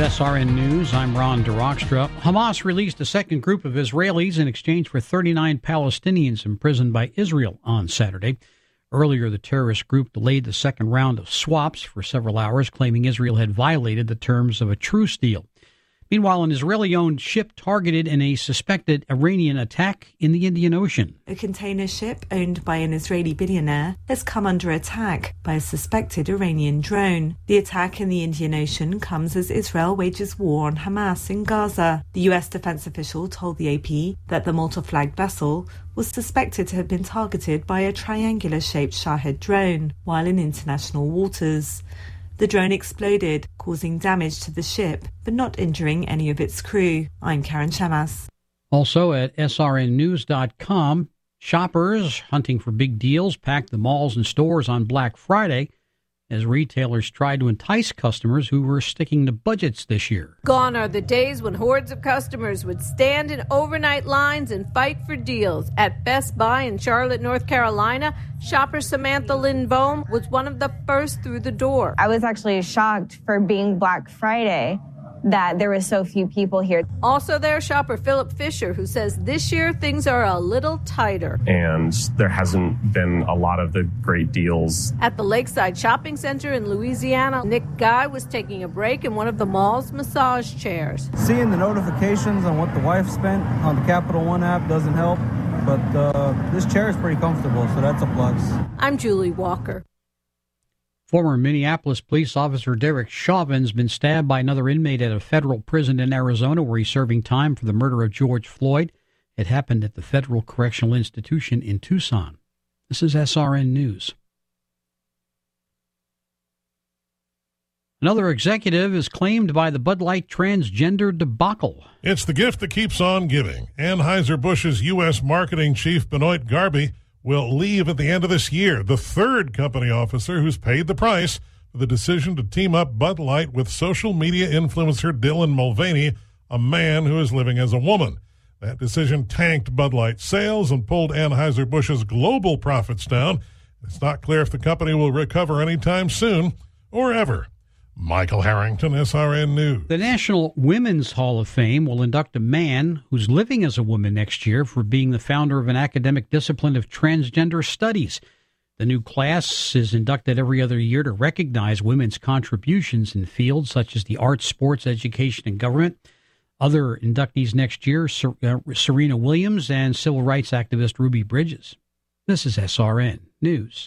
SRN News. I'm Ron DeRockstra. Hamas released a second group of Israelis in exchange for 39 Palestinians imprisoned by Israel on Saturday. Earlier, the terrorist group delayed the second round of swaps for several hours, claiming Israel had violated the terms of a truce deal. Meanwhile, an Israeli-owned ship targeted in a suspected Iranian attack in the Indian Ocean. A container ship owned by an Israeli billionaire has come under attack by a suspected Iranian drone. The attack in the Indian Ocean comes as Israel wages war on Hamas in Gaza. The U.S. defense official told the AP that the Malta-flagged vessel was suspected to have been targeted by a triangular-shaped Shahed drone while in international waters. The drone exploded, causing damage to the ship, but not injuring any of its crew. I'm Karen Chamas. Also at srnnews.com, shoppers hunting for big deals packed the malls and stores on Black Friday as retailers tried to entice customers who were sticking to budgets this year. Gone are the days when hordes of customers would stand in overnight lines and fight for deals. At Best Buy in Charlotte, North Carolina, shopper Samantha Lynn Bohm was one of the first through the door. I was actually shocked for being Black Friday that there were so few people here. Also there, shopper Philip Fisher, who says this year things are a little tighter. And there hasn't been a lot of the great deals. At the Lakeside Shopping Center in Louisiana, Nick Guy was taking a break in one of the mall's massage chairs. Seeing the notifications on what the wife spent on the Capital One app doesn't help, but this chair is pretty comfortable, so that's a plus. I'm Julie Walker. Former Minneapolis police officer Derek Chauvin has been stabbed by another inmate at a federal prison in Arizona where he's serving time for the murder of George Floyd. It happened at the Federal Correctional Institution in Tucson. This is SRN News. Another executive is claimed by the Bud Light transgender debacle. It's the gift that keeps on giving. Anheuser-Busch's U.S. marketing chief, Benoit Garby, will leave at the end of this year, the third company officer who's paid the price for the decision to team up Bud Light with social media influencer Dylan Mulvaney, a man who is living as a woman. That decision tanked Bud Light sales and pulled Anheuser-Busch's global profits down. It's not clear if the company will recover anytime soon or ever. Michael Harrington, SRN News. The National Women's Hall of Fame will induct a man who's living as a woman next year for being the founder of an academic discipline of transgender studies. The new class is inducted every other year to recognize women's contributions in fields such as the arts, sports, education, and government. Other inductees next year, Serena Williams and civil rights activist Ruby Bridges. This is SRN News.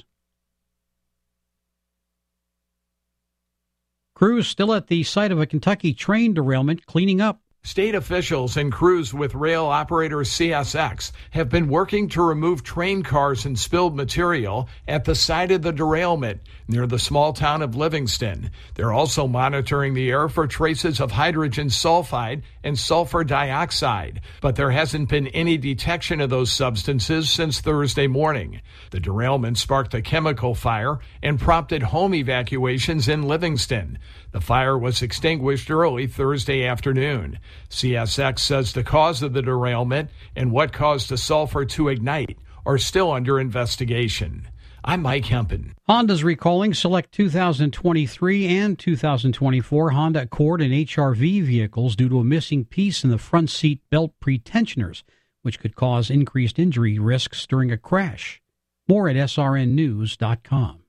Crews still at the site of a Kentucky train derailment cleaning up. State officials and crews with rail operator CSX have been working to remove train cars and spilled material at the site of the derailment near the small town of Livingston. They're also monitoring the air for traces of hydrogen sulfide and sulfur dioxide, but there hasn't been any detection of those substances since Thursday morning. The derailment sparked a chemical fire and prompted home evacuations in Livingston. The fire was extinguished early Thursday afternoon. CSX says the cause of the derailment and what caused the sulfur to ignite are still under investigation. I'm Mike Hempen. Honda's recalling select 2023 and 2024 Honda Accord and HR-V vehicles due to a missing piece in the front seat belt pretensioners, which could cause increased injury risks during a crash. More at srnnews.com.